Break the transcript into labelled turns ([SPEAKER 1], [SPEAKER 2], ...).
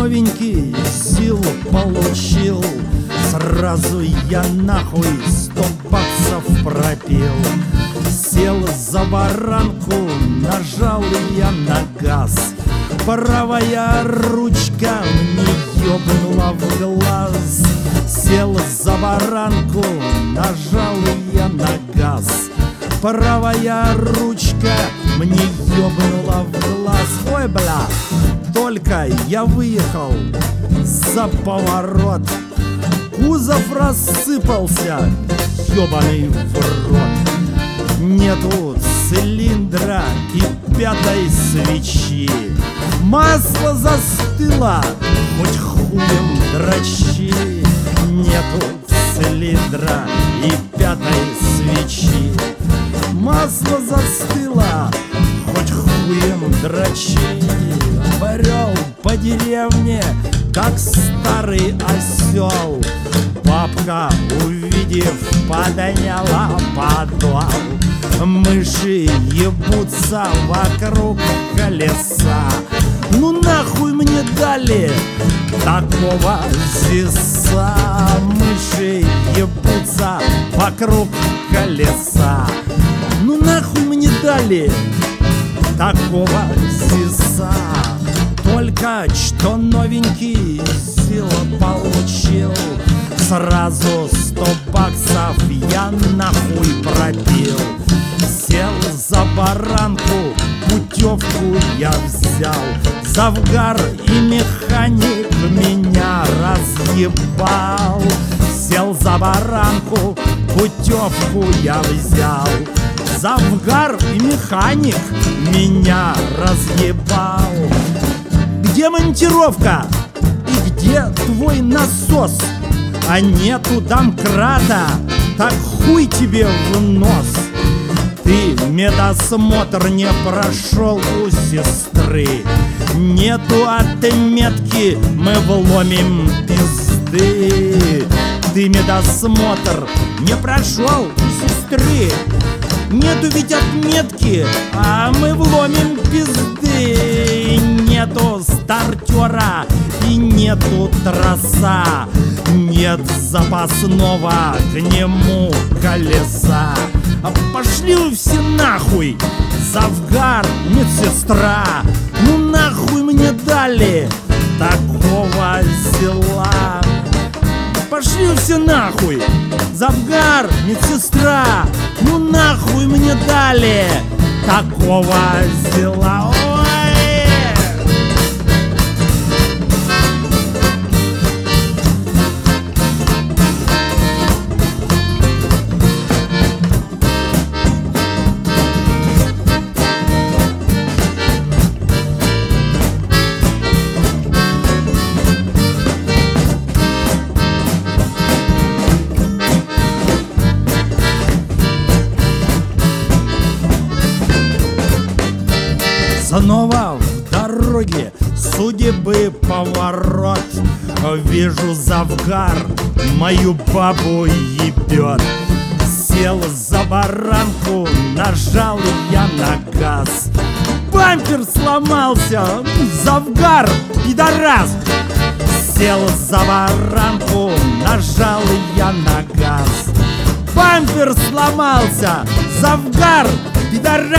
[SPEAKER 1] новенький силу получил, сразу я нахуй 100 баксов пропил. Сел за баранку, нажал я на газ. Правая ручка мне ёбнула в глаз. Сел за баранку, нажал я на газ. Правая ручка мне ёбнула в глаз. Ой, бля, только я выехал за поворот, кузов рассыпался, ёбаный в рот. Нету цилиндра и пятой свечи, масло застыло, хоть хуем дрочи. Нету цилиндра и пятой свечи, масло застыло, хоть хуем дрочи. Брел по деревне, как старый осел. Бабка, увидев, подняла подвал. Мыши ебутся вокруг колеса. Ну нахуй мне дали такого зиса. Мыши ебутся вокруг колеса. Ну нахуй мне дали такого зиса. Только что новенький силу получил, сразу 100 баксов я нахуй пропил. Сел за баранку, путевку я взял. Завгар и механик меня разъебал. Сел за баранку, путевку я взял. Завгар и механик меня разъебал. Где монтировка и где твой насос? А нету домкрата, так хуй тебе в нос. Ты медосмотр не прошел у сестры, нету отметки, мы вломим пизды. Ты медосмотр не прошел у сестры, нету ведь отметки, а мы вломим пизды. Нету стартера и нету троса, нет запасного к нему колеса. А пошли вы все нахуй, Завгар, медсестра. Ну нахуй мне дали такого зела. Пошли вы все нахуй, Завгар, медсестра. Ну нахуй мне дали такого зела. Снова в дороге судьбы поворот. Вижу Завгар, мою бабу ебет. Сел за баранку, нажал я на газ. Бампер сломался, Завгар, пидорас. Сел за баранку, нажал я на газ. Бампер сломался, Завгар, пидорас.